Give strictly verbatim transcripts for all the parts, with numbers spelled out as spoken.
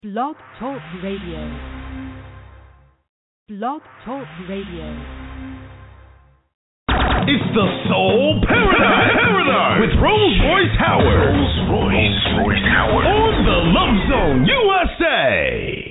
Blog Talk Radio. Blog Talk Radio. It's the Soul Paradise, Paradise with Rolls Royce Howard. Rolls Royce, Royce Howard on the Love Zone U S A.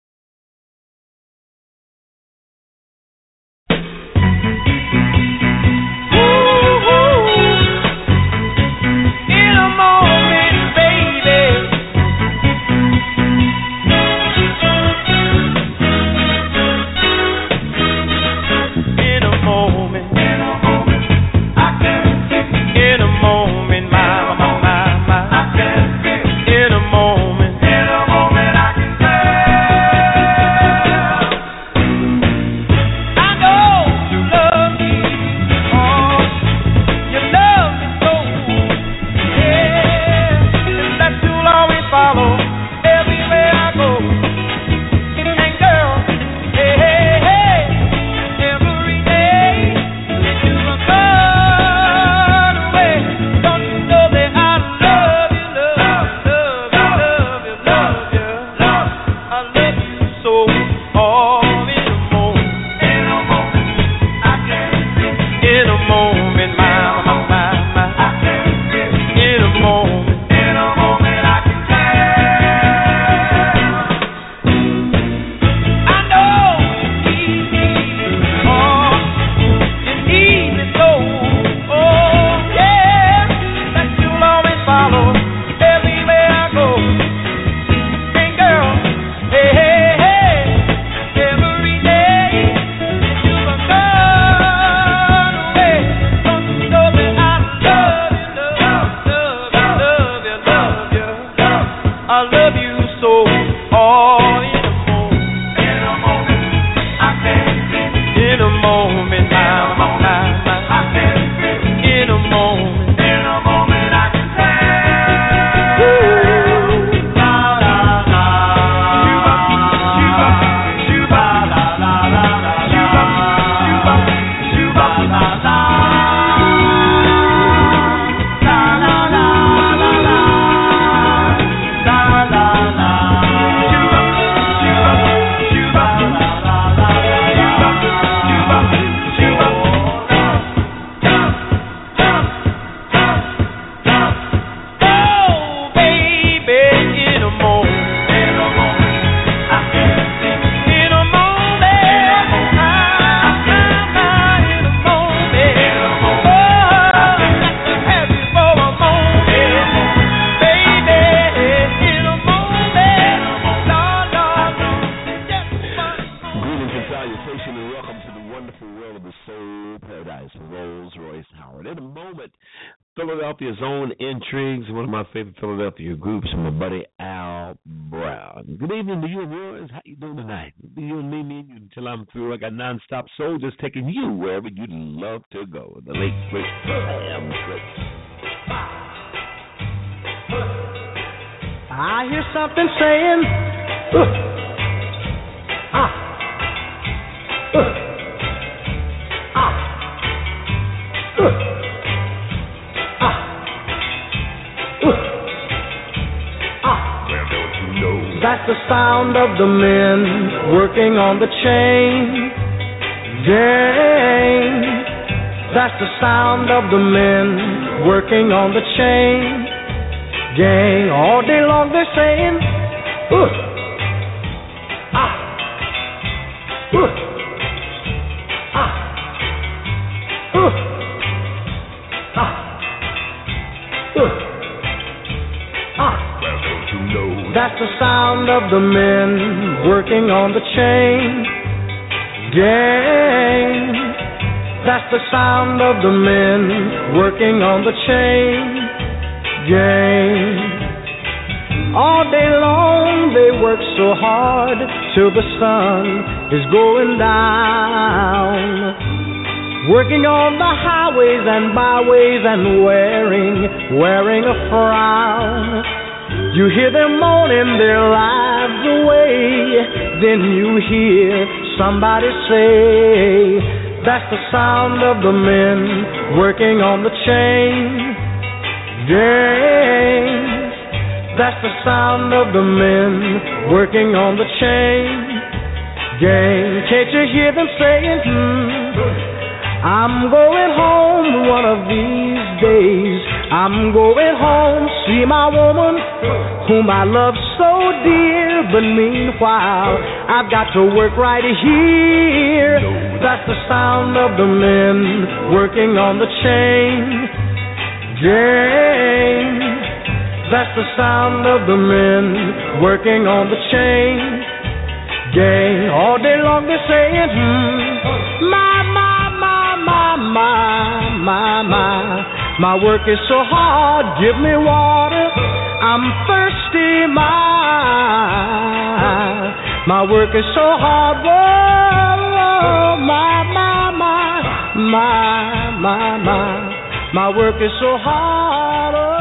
Favorite Philadelphia groups, my buddy Al Brown. Good evening to you, boys. How you doing tonight? You and me, me and you until I'm through. I got nonstop soul just taking you wherever you'd love to go. The late great Sam Fritz. I hear something saying, uh, ah, uh, ah, uh. That's the sound of the men working on the chain gang. That's the sound of the men working on the chain gang. All day long they're saying, uh, ah, uh, ah, uh, ah, uh, ah. That's the sound of the men working on the chain gang. That's the sound of the men working on the chain gang. All day long they work so hard till the sun is going down, working on the highways and byways and wearing, wearing a frown. You hear them moaning their lives away, then you hear somebody say, that's the sound of the men working on the chain gang. That's the sound of the men working on the chain gang. Can't you hear them saying, hmm, I'm going home one of these days. I'm going home, see my woman whom I love so dear. But meanwhile, I've got to work right here. That's the sound of the men working on the chain gang. That's the sound of the men working on the chain gang. All day long they're saying, hmm, my, my, my, my, my, my, my. My work is so hard, give me water, I'm thirsty, my. My work is so hard, whoa, my, my, my, my, my, my. My work is so hard, oh.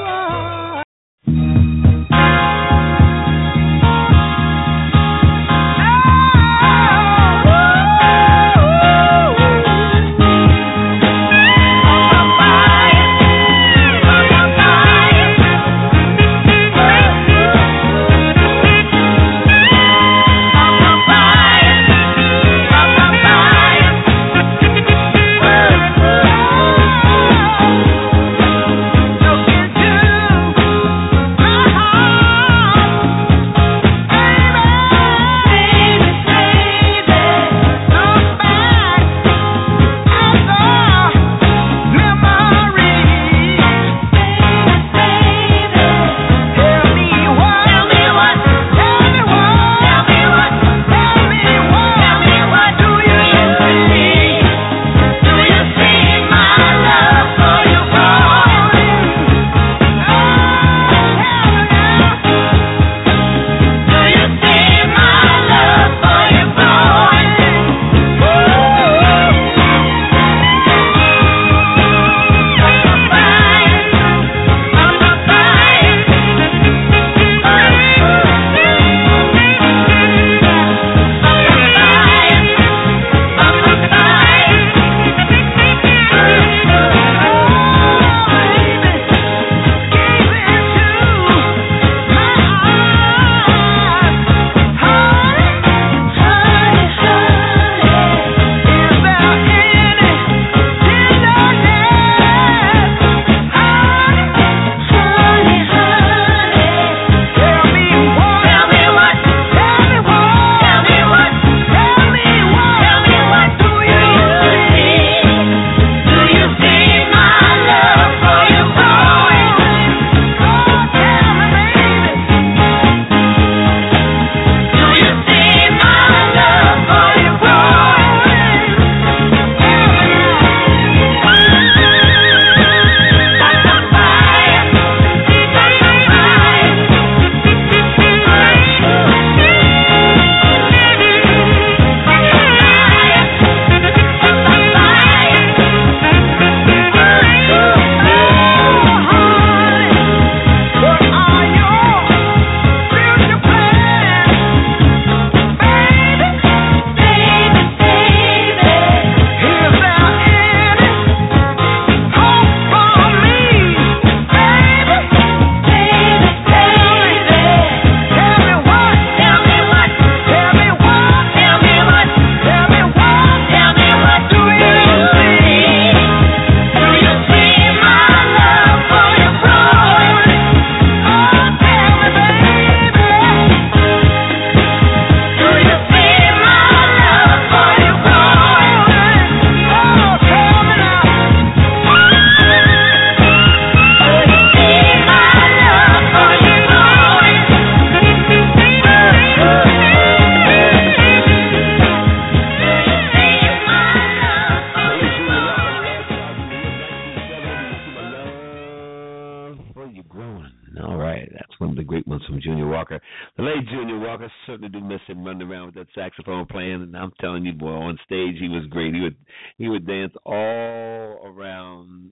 Certainly do miss him running around with that saxophone playing, and I'm telling you, boy, on stage he was great. He would he would dance all around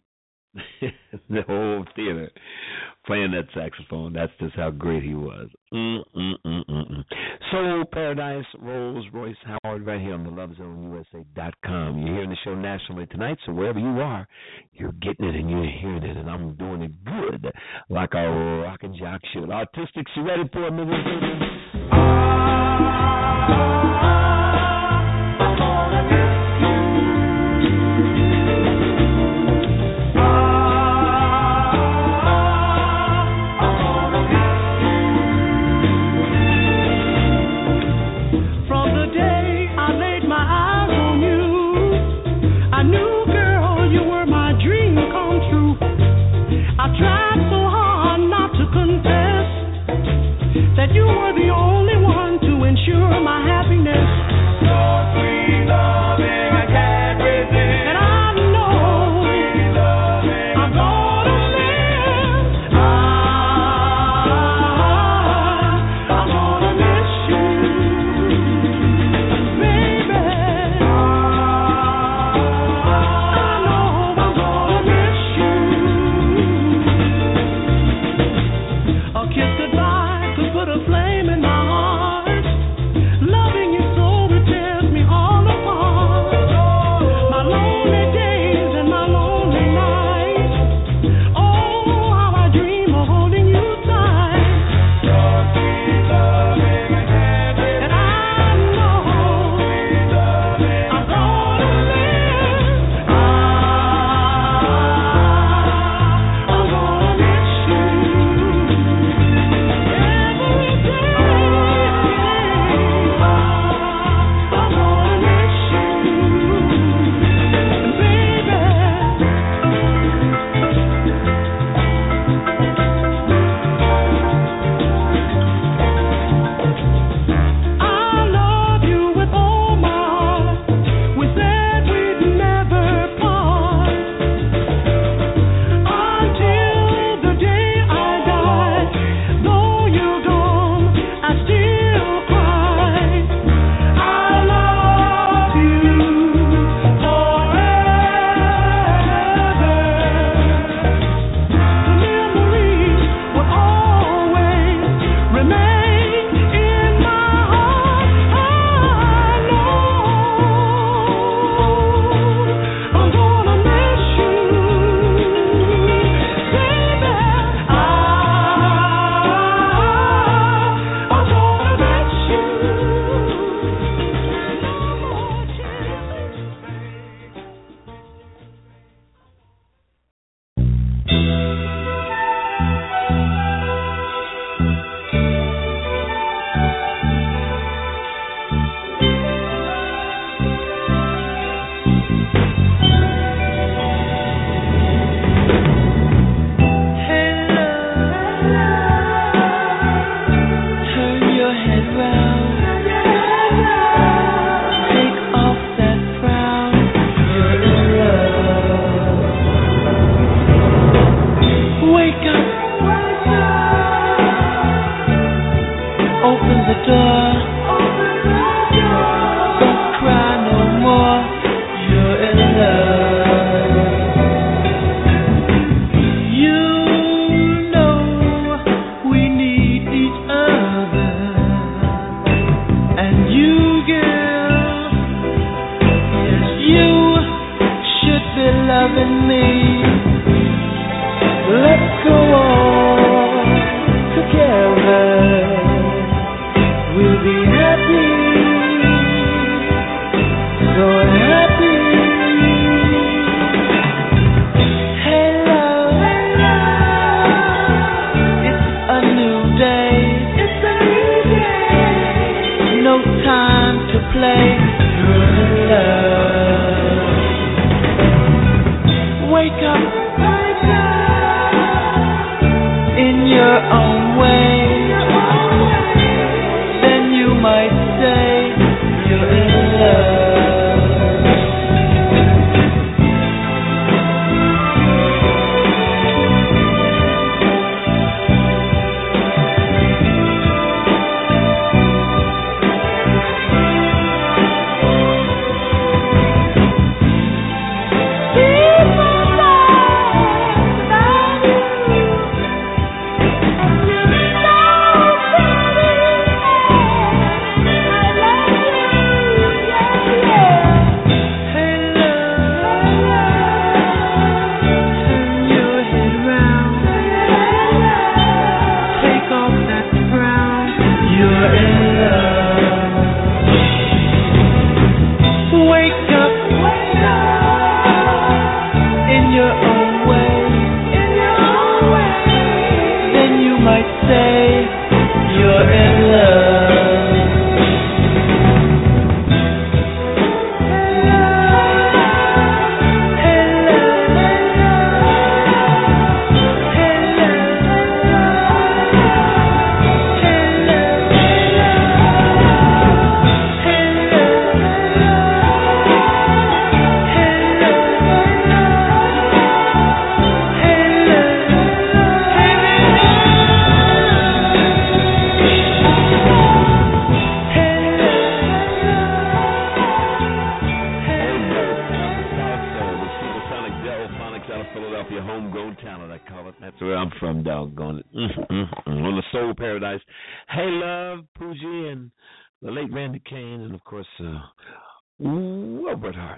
the whole theater playing that saxophone. That's just how great he was. Mm, mm, mm, mm, mm. Soul Paradise, Rolls Royce Howard, right here on the love zone U S A dot com. You're hearing the show nationally tonight, so wherever you are, you're getting it and you're hearing it, and I'm doing it good, like a rock and jock should. Artistics, you ready for it, Missus that you were the only one to ensure my happiness. Your sweet loving, I can't resist. And I know sweet loving, I'm gonna live. I, I'm gonna miss you, baby. I know I'm gonna miss you. A kiss goodbye. Put a flame in my heart. Loving you so it tears me all apart. My lonely days and my lonely nights. Oh, how I dream of holding you tight. Your sweet loving, I can't resist. And I know sweet loving, I'm gonna live. I, I'm gonna miss you. Doggone it. Mm-hmm. On the Soul Paradise. Hey, Love, Poogie, and the late Randy Kane, and, of course, uh, Wilbert Hart.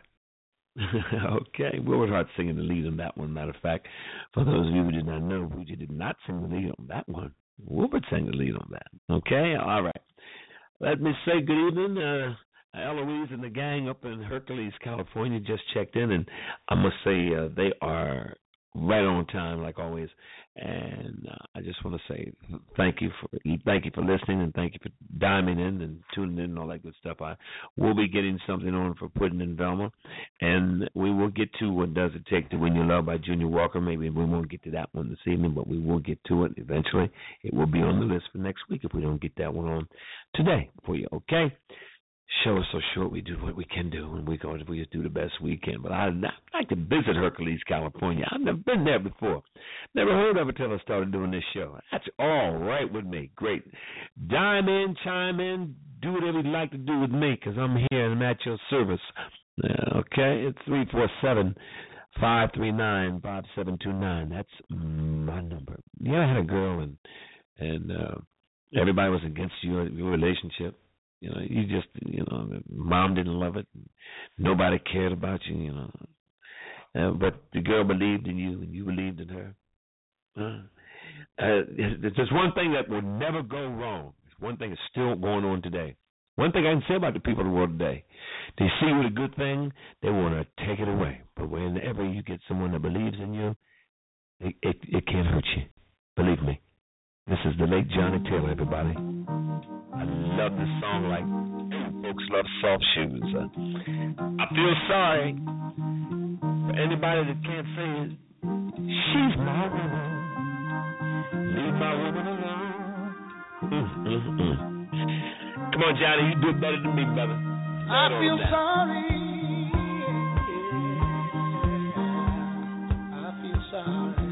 Okay, Wilbert Hart singing the lead on that one. Matter of fact, for those of you who did not know, Poogie did not sing the lead on that one. Wilbert sang the lead on that. Okay, all right. Let me say good evening. Uh, Eloise and the gang up in Hercules, California just checked in, and I must say uh, they are right on time, like always. And uh, I just want to say thank you for thank you for listening, and thank you for diming in and tuning in and all that good stuff. I will be getting something on for Puddin' in Velma, and we will get to What Does It Take to Win Your Love by Junior Walker. Maybe we won't get to that one this evening, but we will get to it eventually. It will be on the list for next week if we don't get that one on today for you, okay? Show is so short, we do what we can do, and we go we just do the best we can. But I'd like to visit Hercules, California. I've never been there before. Never heard of it till I started doing this show. That's all right with me. Great. Dime in, chime in, do whatever you'd like to do with me, because I'm here and I'm at your service. Uh, okay? It's three four seven, five three nine, five seven two nine. That's my number. Yeah, I had a girl, and and uh, everybody was against your, your relationship. You know, you just, you know, mom didn't love it. Nobody cared about you, you know. Uh, but the girl believed in you, and you believed in her. Uh, uh, there's one thing that will never go wrong. One thing that's still going on today. One thing I can say about the people of the world today, they see you with a good thing, they want to take it away. But whenever you get someone that believes in you, it, it, it can't hurt you. Believe me. This is the late Johnny Taylor, everybody. I love this song like folks love soft shoes. Uh, I feel sorry for anybody that can't say it. She's my woman. Leave my woman alone. Mm, mm, mm. Come on, Johnny, you do it better than me, brother. I feel sorry. I feel sorry.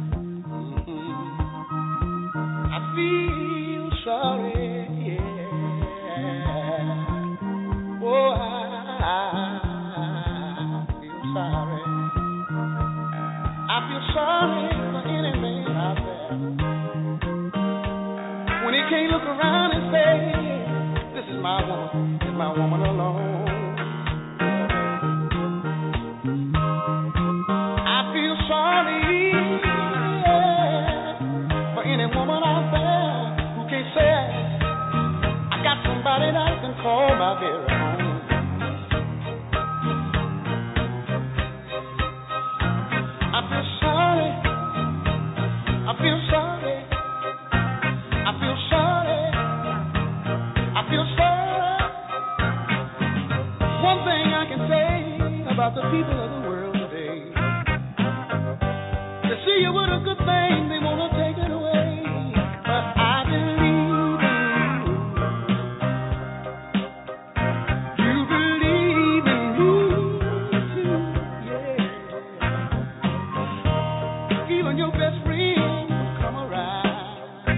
Mm-hmm. I feel sorry. Oh, I, I feel sorry. I feel sorry for any man out there when he can't look around and say, "This is my woman, this is my woman alone." I feel sorry yeah, for any woman out there who can't say, "I got somebody that I can call my very own." I feel sorry. I feel sorry. I feel sorry. I feel sorry. One thing I can say about the people of the world today, they see you with a good thing, they want to take it away. But I believe in you. You believe in me too, yeah. Even your best friend will come around,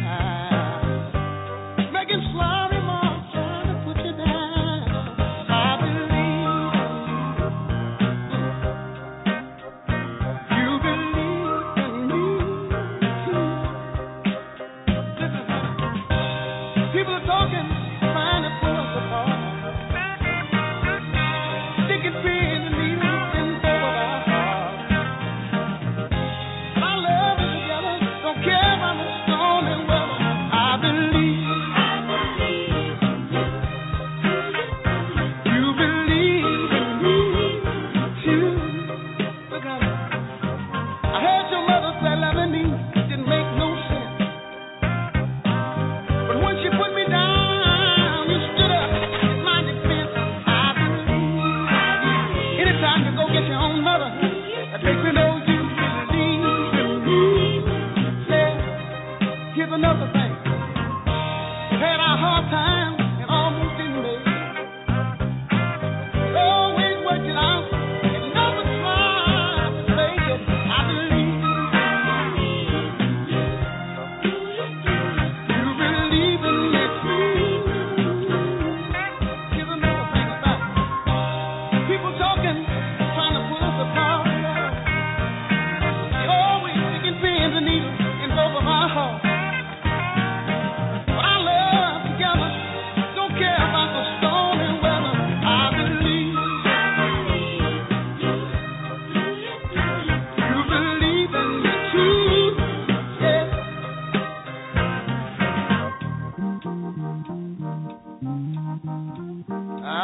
making sly remarks, trying to put you down. I believe in you. You believe in me too.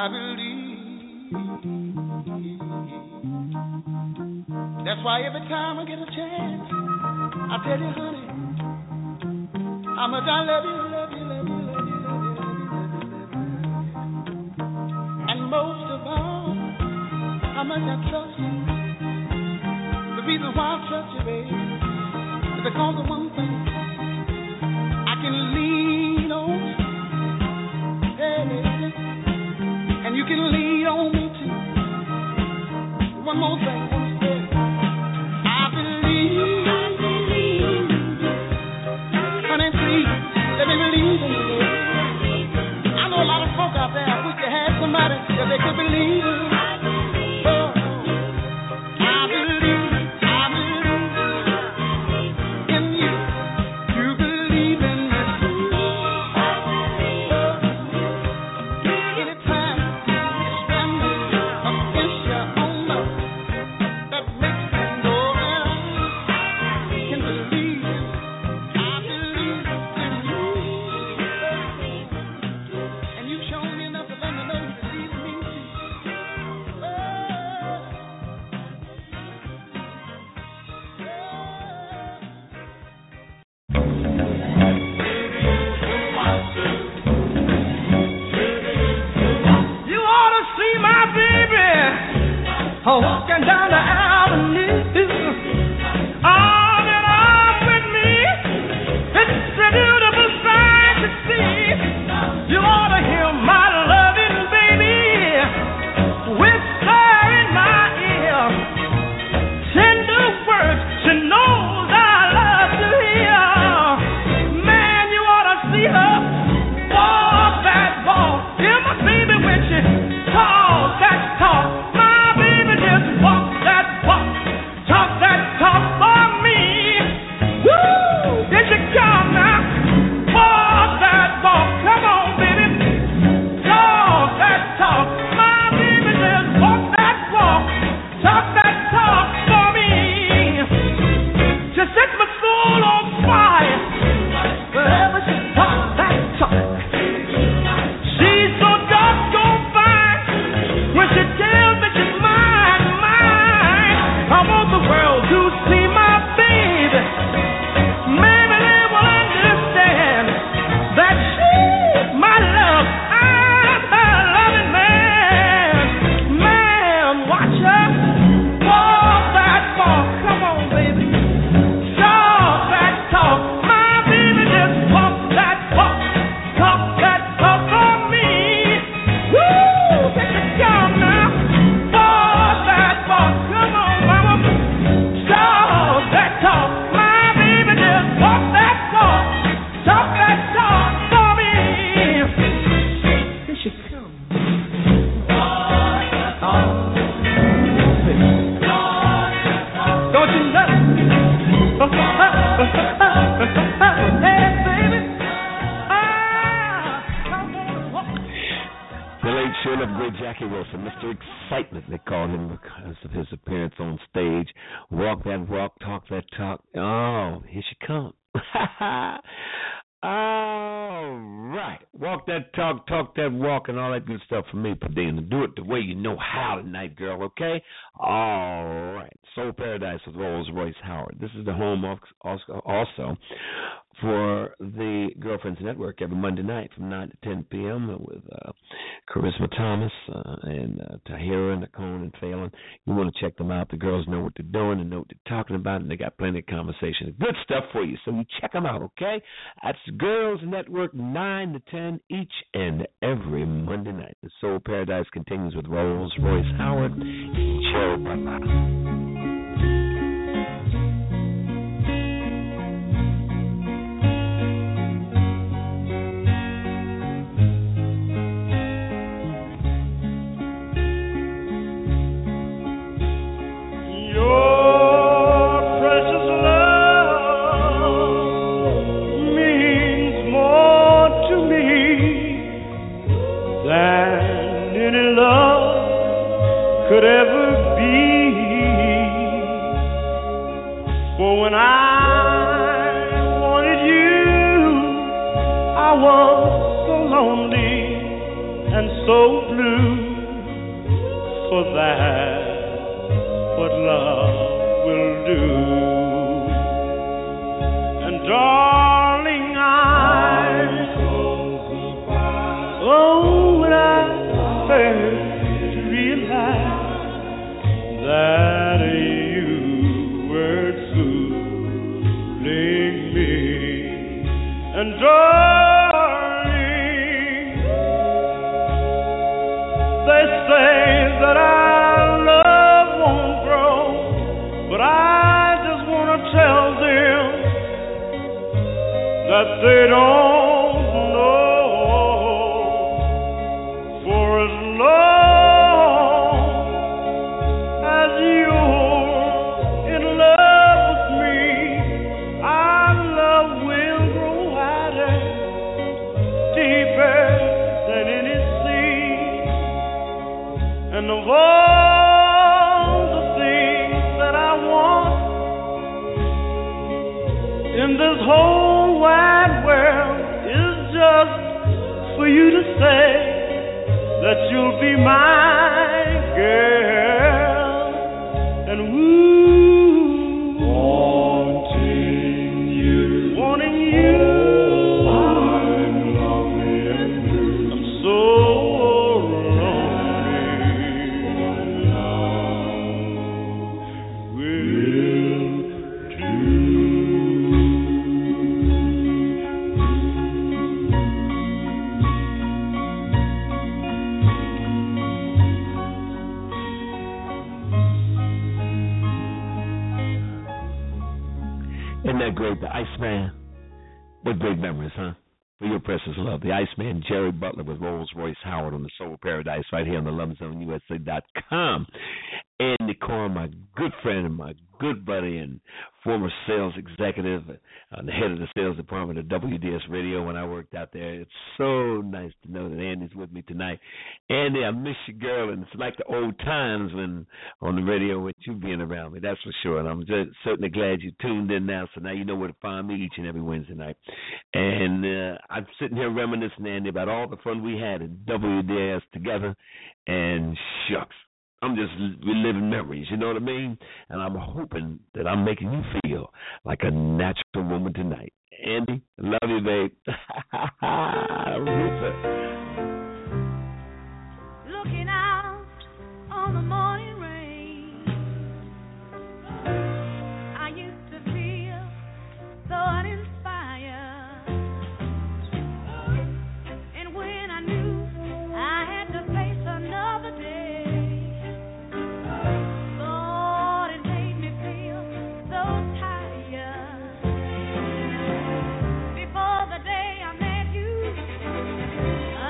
I believe. That's why every time I get a chance, I tell you, honey, how much I love you, love you, love you, love you, love you, love you, love you, love you. And most of all, how much I trust you. The reason why I trust you, baby, is because of one thing. I can lean on you, yeah, and you can lean on me too. One more thing. Somebody that they could believe in. Oh, I believe, I believe in you. You believe in me. Oh, anytime you stand against your own love, that makes me know that I can believe. I believe in you. And you've shown me enough to let me know. Walking down the avenue, arm in arm with me. It's a beautiful sight to see. You ought to hear my loving baby whisper in my ear tender words she knows I love to hear. Man, you ought to see her walk that walk. Hear my baby when she talks that talk. Walk that walk, talk that talk for me. Woo! Did you come now? Walk that walk, come on, baby. Talk that talk, my baby, just walk that walk, talk that talk for me. Just set my soul on fire wherever she talks that talk. She's so doggone fine when she tells me she's mine. I want the world to see my baby. Maybe they will understand that she's my love. I'm her loving man. Man, watch her walk that walk. Come on, baby. Talk that talk. My baby just walk that walk. Talk that talk for me. Woo! Take it down now. Walk that walk. Come on. Talk that talk, my baby, just walk that talk, talk that talk for me. Here she comes. Oh, don't you know? Hey, baby. The late show of great Jackie Wilson, Mister Excitement, they call him because of his appearance on stage. Walk that walk, talk that talk. Oh, here she comes. All right. Walk that talk, talk that walk, and all that good stuff for me, Padina. Do it the way you know how tonight, girl, okay? All right. Soul Paradise with Rolls Royce Howard. This is the home of, also for the Girlfriends Network every Monday night from nine to ten p.m. with uh, Charisma Thomas uh, and uh, Tahira, Nicole, and Phelan. You want to check them out. The girls know what they're doing and know what they're talking about, and they got plenty of conversation. Good stuff for you, so you check them out, okay? That's Girls Network, nine to ten each and every Monday night. The Soul Paradise continues with Rolls Royce Howard and Joe Baba. Could ever be. For when I wanted you, I was so lonely. and so blue, for that's what love will do. And darling, I oh, when I first realized that you were fooling me, and darling, they say that our love won't grow, but I just want to tell them that they don't know. For as long as you're in love with me, our love will grow wider, deeper than any sea. And of all the things that I want in this whole wide world is just for you to say that you'll be my girl. And woo, wanting you, wanting you, I'm lonely and blue. I'm so lonely. Will do. Isn't that great? The Iceman. What great memories, huh? For your precious love. The Iceman, Jerry Butler with Rolls Royce Howard on the Soul Paradise right here on the love zone U S A dot com. Andy Corr, my good friend and my good buddy and former sales executive, uh, the head of the sales department at W D S Radio when I worked out there. It's so nice to know that Andy's with me tonight. Andy, I miss you, girl, and it's like the old times when on the radio with you being around me, that's for sure. And I'm just certainly glad you tuned in now, so now you know where to find me each and every Wednesday night. And uh, I'm sitting here reminiscing, Andy, about all the fun we had at W D S together, and shucks, I'm just reliving memories, you know what I mean? And I'm hoping that I'm making you feel like a natural woman tonight. Andy, love you, babe. Rutha. Looking out on the morning rain, I used to feel so uninspired. And when I knew I had to face another day, I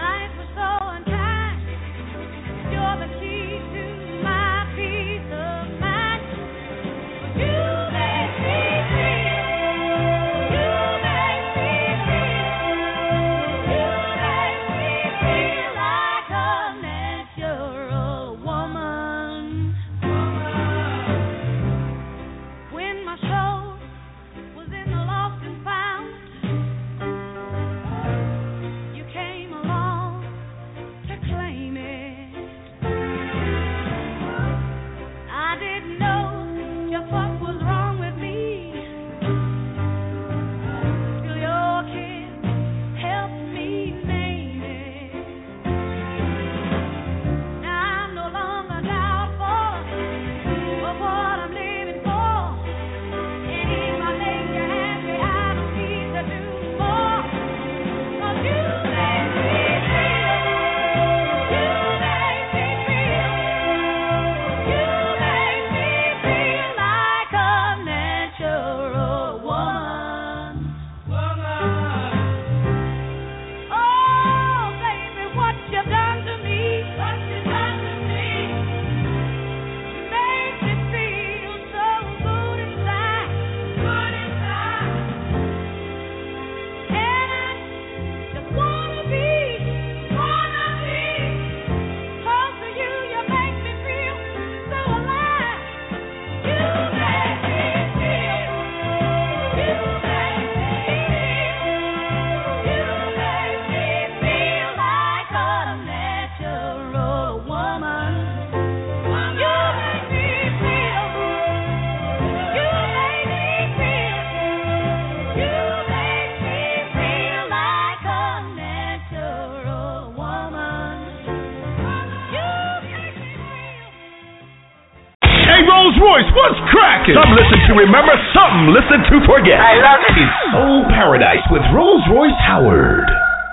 Rolls Royce, what's cracking? Some listen to remember, some listen to forget. I love it. It's Soul Paradise with Rolls Royce Howard.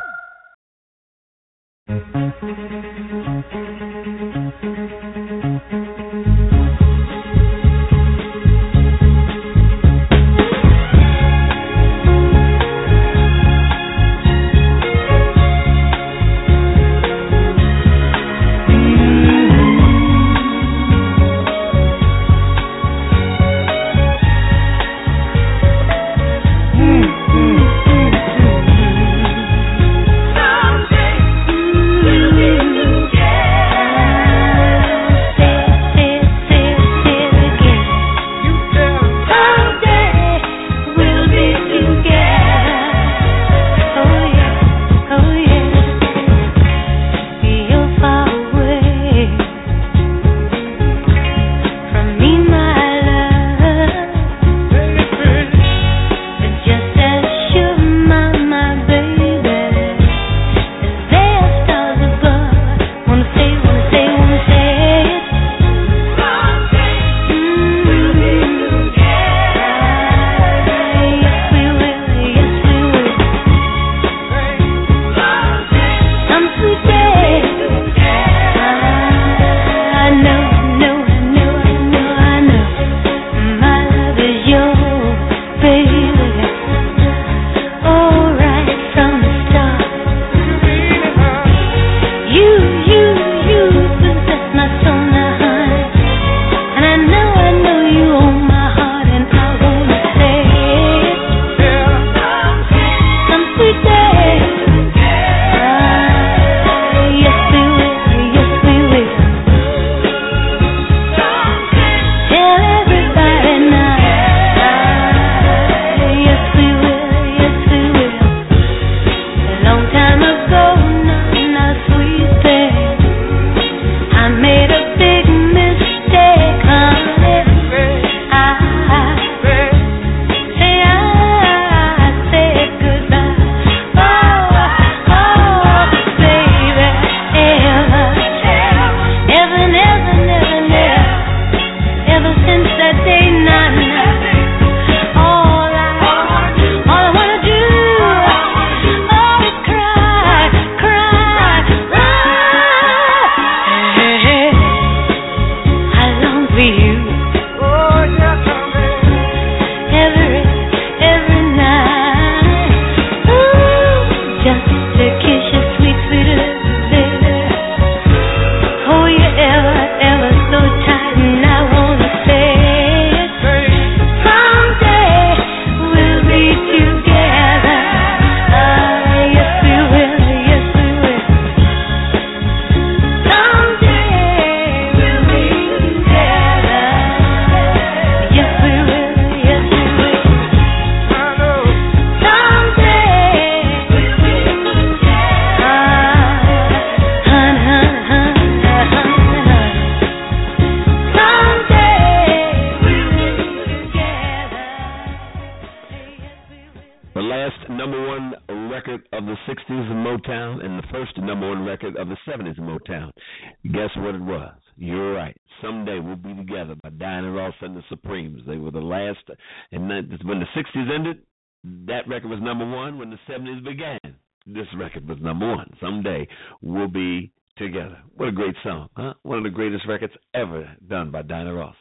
Motown. Guess what it was? You're right. Someday We'll Be Together by Diana Ross and the Supremes. They were the last. And when the sixties ended, that record was number one. When the seventies began, this record was number one. Someday We'll Be Together. What a great song, huh? One of the greatest records ever done by Diana Ross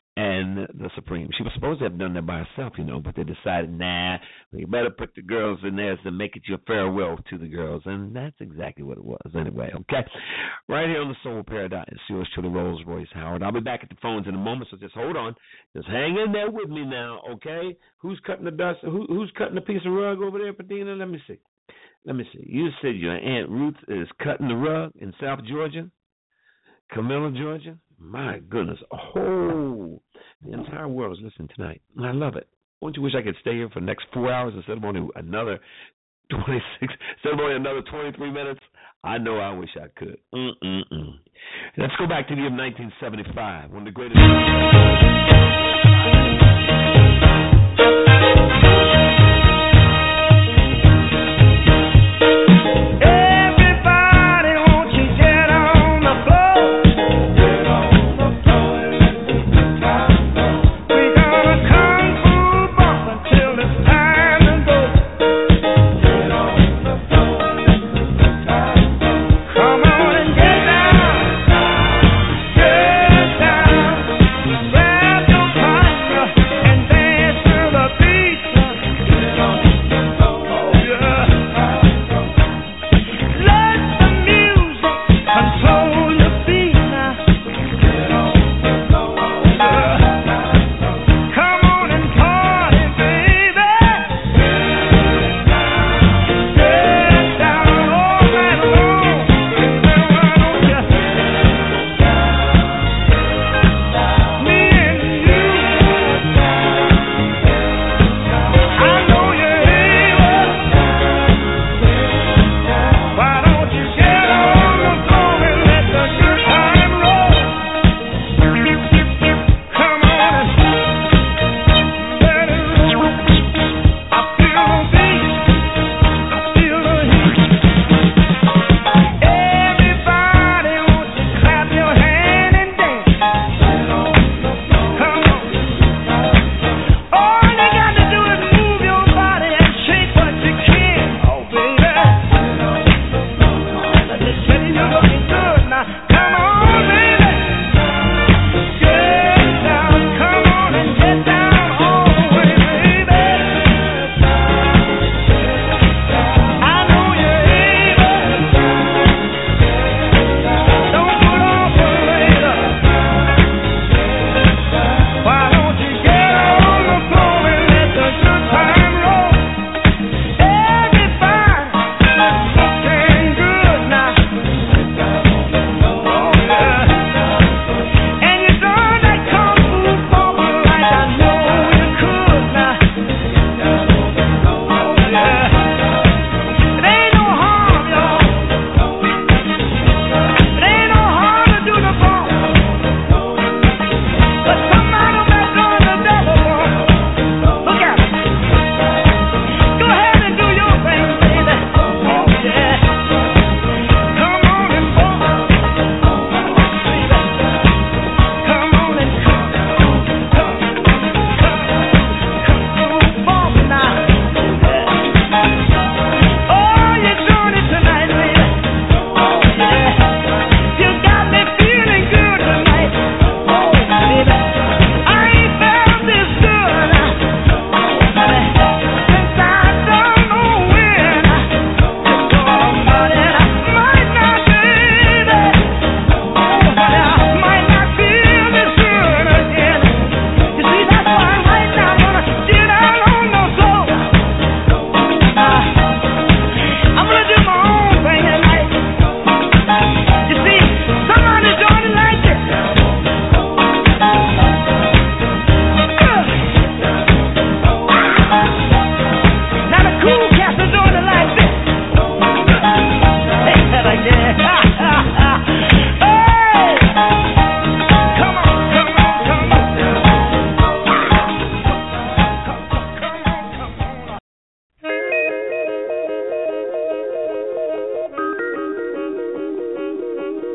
and the Supremes. She was supposed to have done that by herself, you know, but they decided, nah, we better put the girls in there to make it your farewell to the girls. And that's exactly what it was anyway, okay? Right here on the Soul Paradise, yours truly, Rolls Royce Howard. I'll be back at the phones in a moment, so just hold on. Just hang in there with me now, okay? Who's cutting the dust? Who, who's cutting a piece of rug over there, Patina? Let me see. Let me see. You said your Aunt Ruth is cutting the rug in South Georgia? Camilla, Georgia? My goodness. Oh, the entire world is listening tonight. And I love it. Won't you wish I could stay here for the next four hours instead of only another twenty-six, instead of only another twenty-three minutes? I know I wish I could. Mm-mm-mm. Let's go back to the year of nineteen seventy-five, one of the greatest. Get on the floor.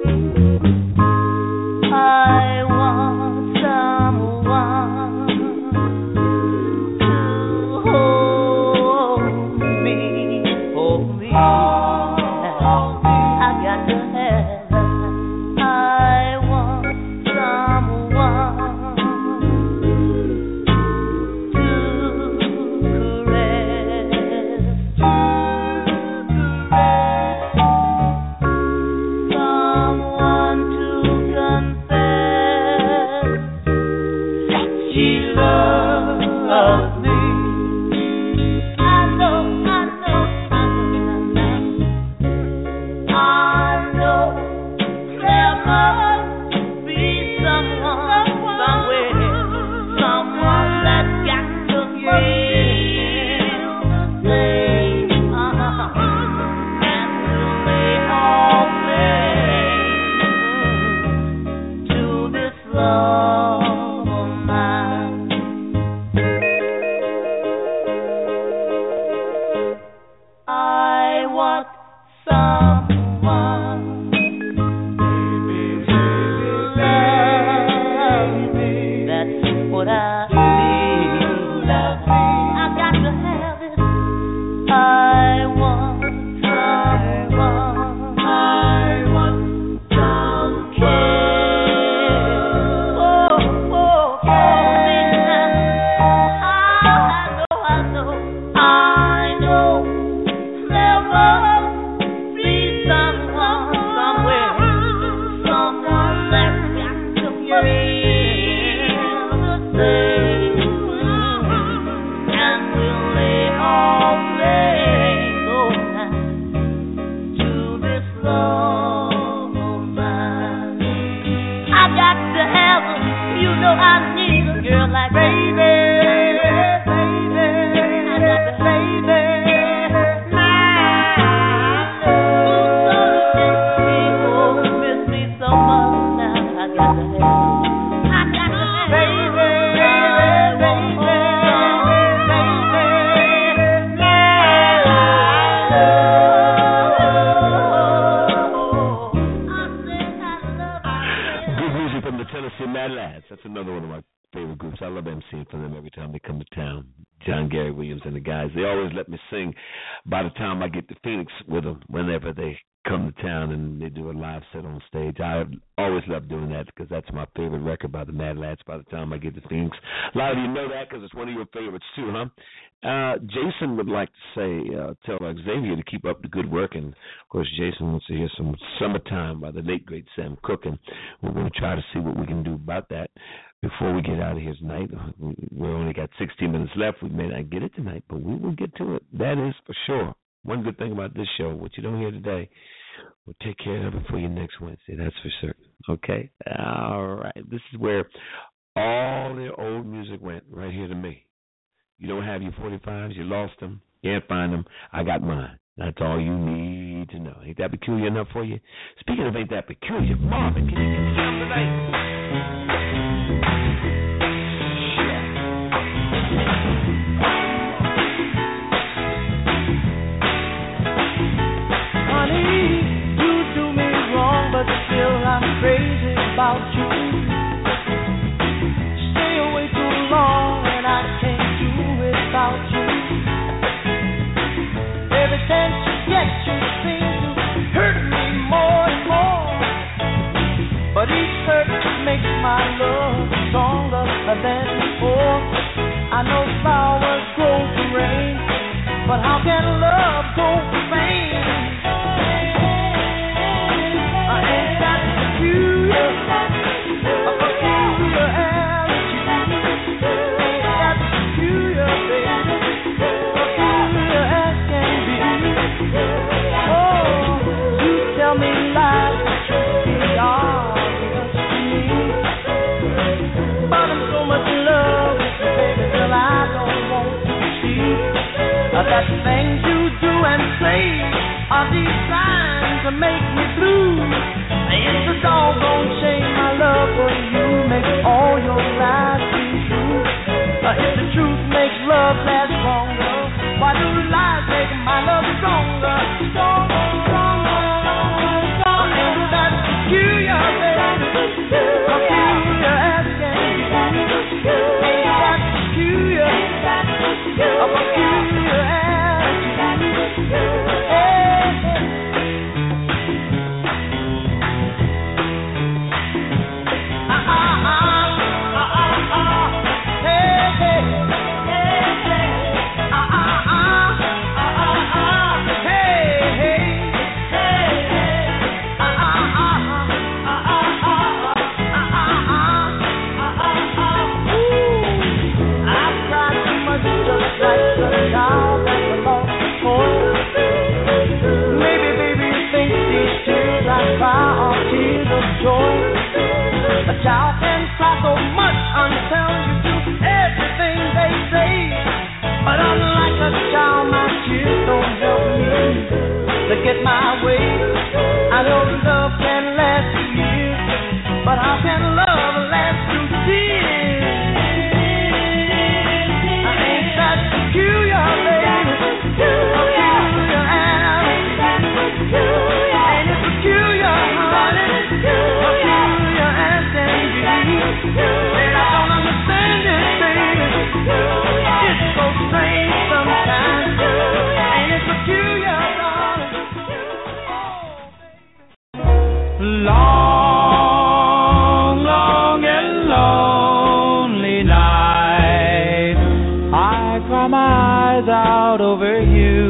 I want someone to hold me, hold me. I got to have. I want someone to caress, someone to confess that she loves me. I know, I know, I know, I know there must be someone somewhere, someone that's got to feel the same, uh-huh, and will lay all blame to this love of mine. I want someone, baby, baby, love me. That's what I need. I got to have it. I want someone. I want some care. Oh, oh, hold me now. I know, I know, I know. There must be someone somewhere, someone that's got to feel the same, and will lay all blame, oh, to this love of mine. I got to have her, you know I need a girl like baby, baby, I got to baby. Miss me so much now, I got to have I got to have baby, baby, Good music from the Tennessee Mad Lads. That's another one of my favorite groups. I love emceeing for them every time they come to town. John Gary Williams and the guys. They always let me sing by the time I get to Phoenix with them whenever they come to town and they do a live set on stage. I always love doing that because that's my favorite record by the Mad Lads by the time I get to Phoenix. A lot of you know that because it's one of your favorites too, huh? Uh, Jason would like to say, uh, tell Xavier to keep up the good work. And, of course, Jason wants to hear some Summertime by the late, great Sam Cooke. And we're going to try to see what we can do about that before we get out of here tonight. We only got sixteen minutes left. We may not get it tonight, but we will get to it. That is for sure. One good thing about this show, what you don't hear today, we'll take care of it for you next Wednesday. That's for certain. Okay? All right. This is where all the old music went, right here to me. You don't have your forty-fives. You lost them. You can't find them. I got mine. That's all you need to know. Ain't that peculiar enough for you? Speaking of ain't that peculiar, Marvin, can you get me something tonight? But still I'm crazy about you. Stay away too long and I can't do without you. Every chance you get you seem to hurt me more and more. But each hurt makes my love stronger than before. I know flowers grow from rain, but how can love grow from pain? Ain't that peculiar? way. I know love can last two years, but how can love last two years? I ain't that peculiar, baby. Peculiar, and ain't it peculiar, honey? Peculiar as can be. And I don't understand it, baby. It's so strange sometimes. Ain't it peculiar, darling? Long, long and lonely night, I cry my eyes out over you,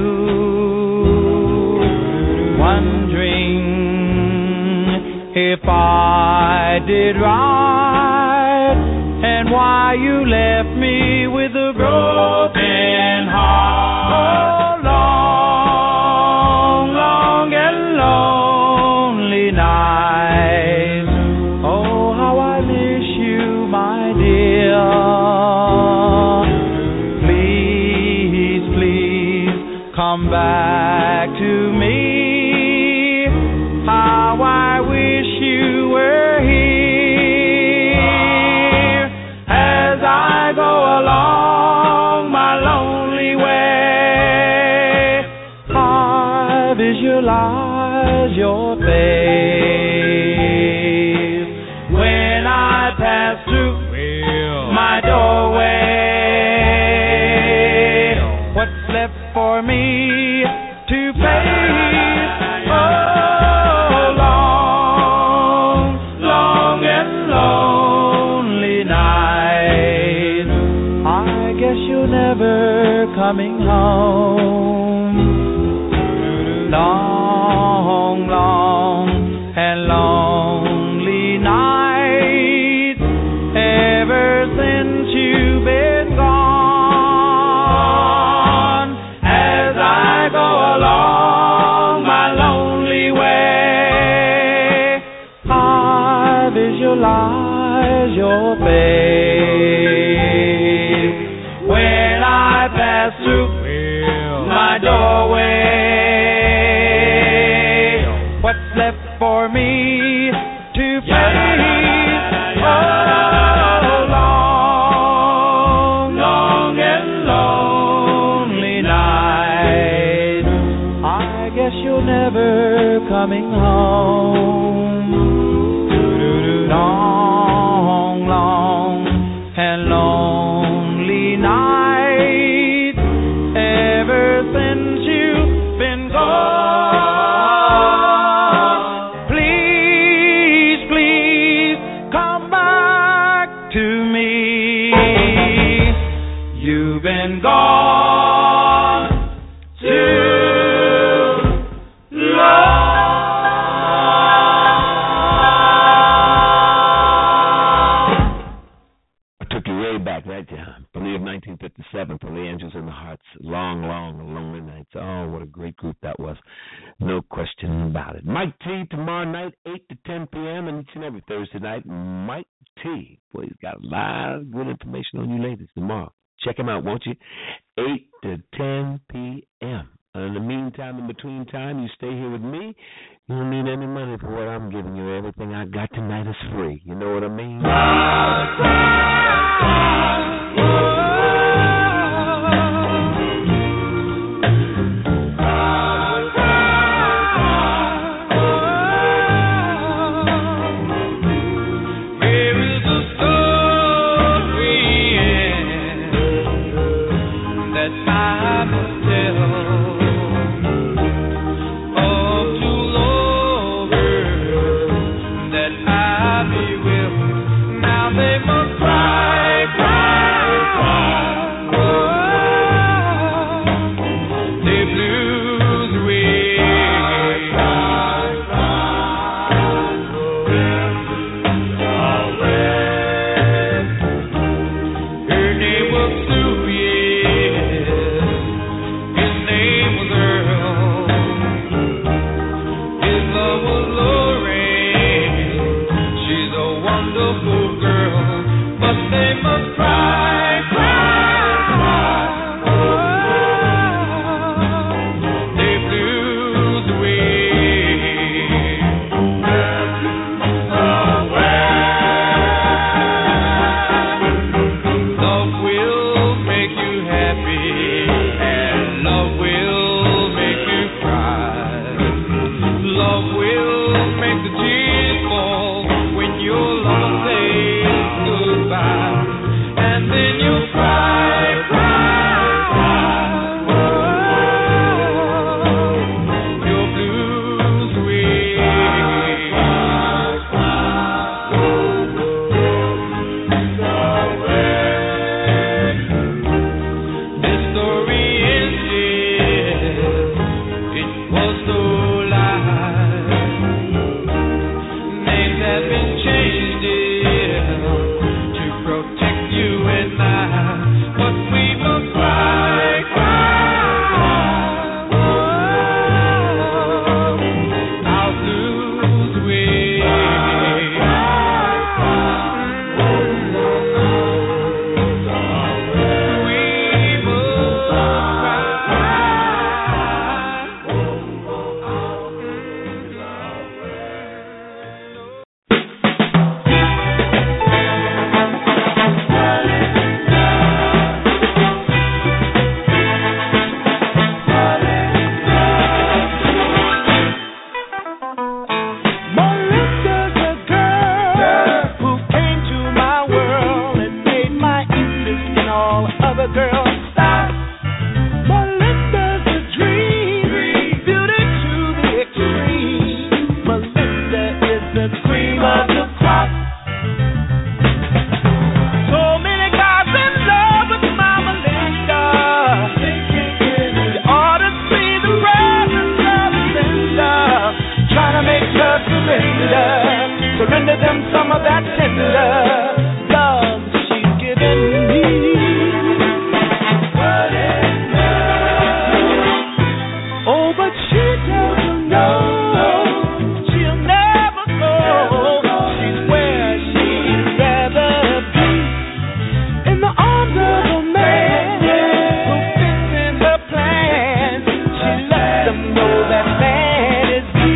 wondering if I did right and why you left me with a broken heart. Oh, long, long and lonely night. Oh, how I miss you, my dear. Please, please come back to me. How I wish you were here as I go along my lonely way. I visualize your face when I pass through my doorway. What's left for me to face? Oh, long, long and lonely night. I guess you're never coming home. Long, long and lonely night, ever since you've been gone. As I go along my lonely way, I visualize your face when I pass through my doorway. What's left for me to face? Oh, long, long and lonely night. I guess you're never coming home. Long, long and lonely night, ever since you've been gone. Please, please come back to me. You've been gone too long. I took you way back right down. Believe nineteen fifty-seven for the Angels and the Hearts. Long, long, lonely nights. Oh, what a great group that was. No question about it. Mike T tomorrow night, eight to ten p.m. and each and every Thursday night. Mike T. Boy, he's got a lot of good information on you ladies tomorrow. Check him out, won't you? eight to ten p.m. And in the meantime, in between time, you stay here with me. You don't need any money for what I'm giving you. Everything I got tonight is free. You know what I mean? Now have been changed to protect you and I. But we will cry, cry. Oh, our blues way. Surrender them some of that tender love she's given me. Oh, but she doesn't know. She'll never go. She's where she'd rather be, in the arms of a man who fits in her plans. She lets them know that man is he.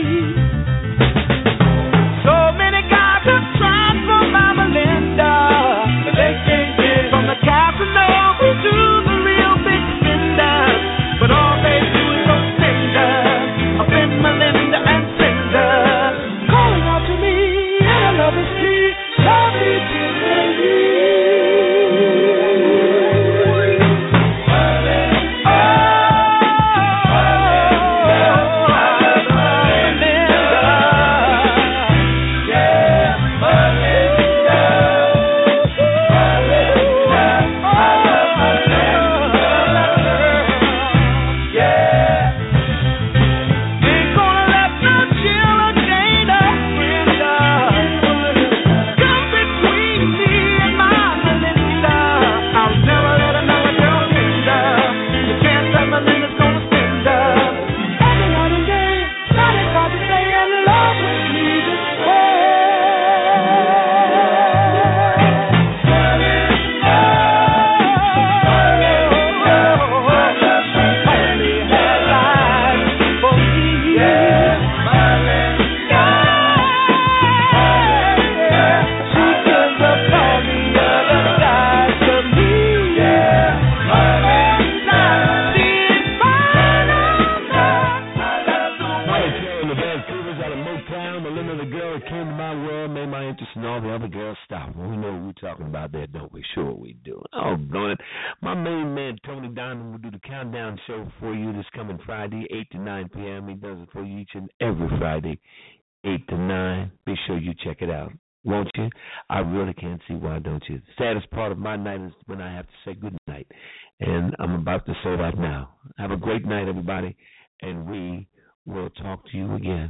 Friday, eight to nine p.m. He does it for you each and every Friday, eight to nine. Be sure you check it out, won't you? I really can't see why don't you. The saddest part of my night is when I have to say good night, and I'm about to say that now. Have a great night, everybody, and we will talk to you again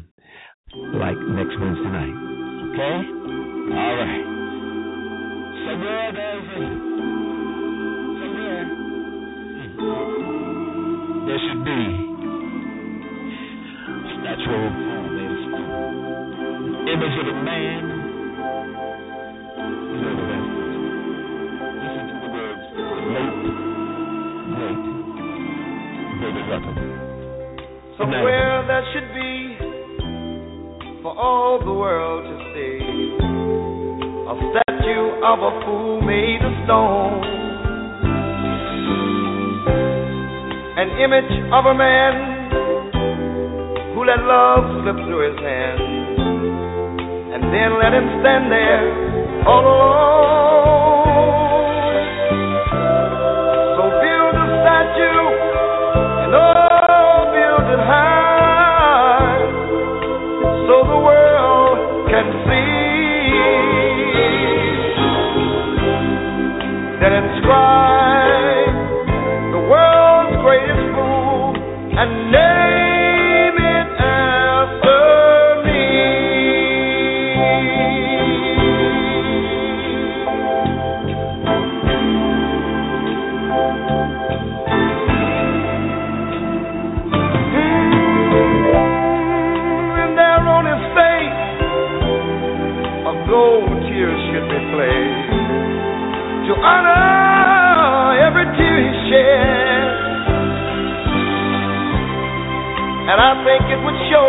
like next Wednesday night. Okay? All right. Somewhere there's a... Somewhere... There should be a statue of image of a man. You know the rest. Listen to the words. Late, great, David Ruffin. Somewhere there should be, for all the world to see, a statue of a fool made of stone. An image of a man who let love slip through his hands, and then let him stand there all alone. So build a statue, and oh, build it high, so the world can see. Then inscribe the world's greatest fool and name it after me. should be played to honor every tear he shed. And I think it would show,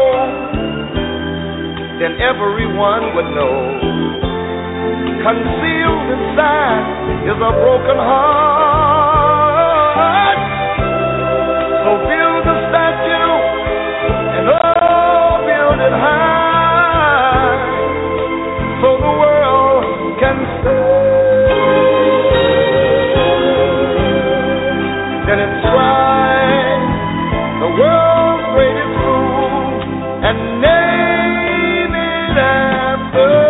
then everyone would know. Concealed inside is a broken heart. So build a statue and oh, build it high, so the world can see. Then inscribe the world's greatest fool and name it after.